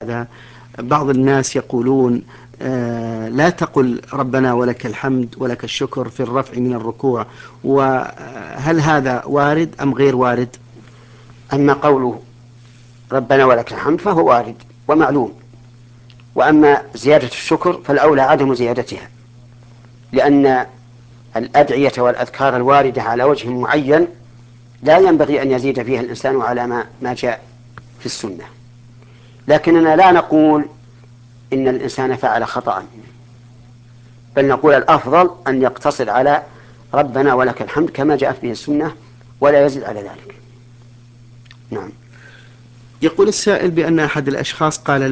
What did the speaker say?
بعض الناس يقولون لا تقل ربنا ولك الحمد ولك الشكر في الرفع من الركوع، وهل هذا وارد أم غير وارد؟ أما قوله ربنا ولك الحمد فهو وارد ومعلوم، وأما زيادة الشكر فالأولى عدم زيادتها، لأن الأدعية والأذكار الواردة على وجه معين لا ينبغي أن يزيد فيها الإنسان على ما جاء في السنة. لكننا لا نقول إن الإنسان فعل خطأ، بل نقول الأفضل أن يقتصر على ربنا ولك الحمد كما جاءت به السنة ولا يزيد على ذلك. نعم. يقول السائل بأن أحد الأشخاص قال